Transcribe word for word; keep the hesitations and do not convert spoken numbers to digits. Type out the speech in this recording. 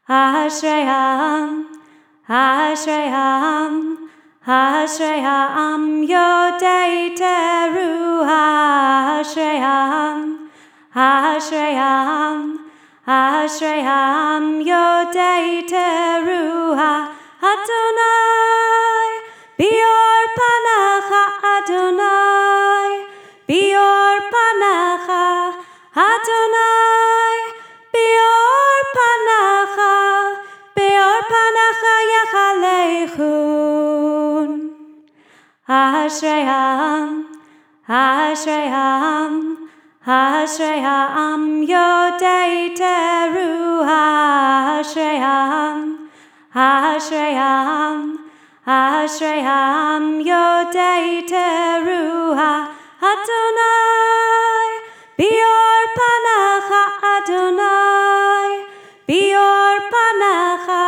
Ashrayam, Ashrayam, Ashrayam Yodei Teruah. Ashrayam, Ashrayam, Ashrayam Yodei Teruah. Adonai, Bior Panacha, Adonai, Bior Panacha, Adonai, Bior Panacha, Bior Panacha Yachalechun. Ashrayam, Ashrayam, Ashrayam Yodei Teruah. Ashrayam, Ashrayam, Ashrayam Yodei Teruah. Adonai, Bior Panacha, Adonai, Bior Panacha,